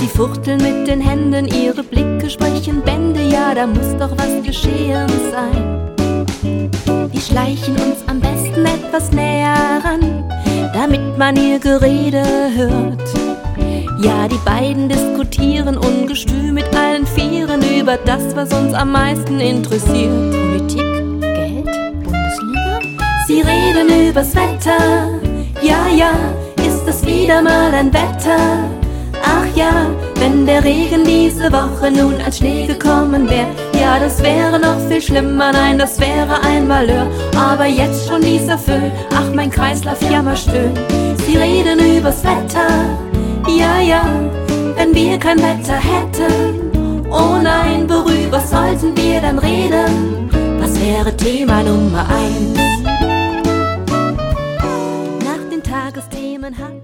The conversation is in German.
Sie fuchteln mit den Händen, ihre Blicke sprechen Bände, ja, da muss doch was geschehen sein. Wir schleichen uns am besten etwas näher ran, damit man ihr Gerede hört. Ja, die beiden diskutieren ungestüm mit allen Vieren über das, was uns am meisten interessiert. Politik, Geld, Bundesliga? Sie reden übers Wetter, ja, ja, ist es wieder mal ein Wetter. Ach ja, wenn der Regen diese Woche nun als Schnee gekommen wär, ja, das wäre noch viel schlimmer, nein, das wäre ein Malheur. Aber jetzt schon dieser Föhn, ach, mein Kreislauf jammerstöhn. Sie reden übers Wetter, ja, ja, wenn wir kein Wetter hätten. Oh nein, worüber sollten wir dann reden? Was wäre Thema Nummer 1? Nach den Tagesthemen hat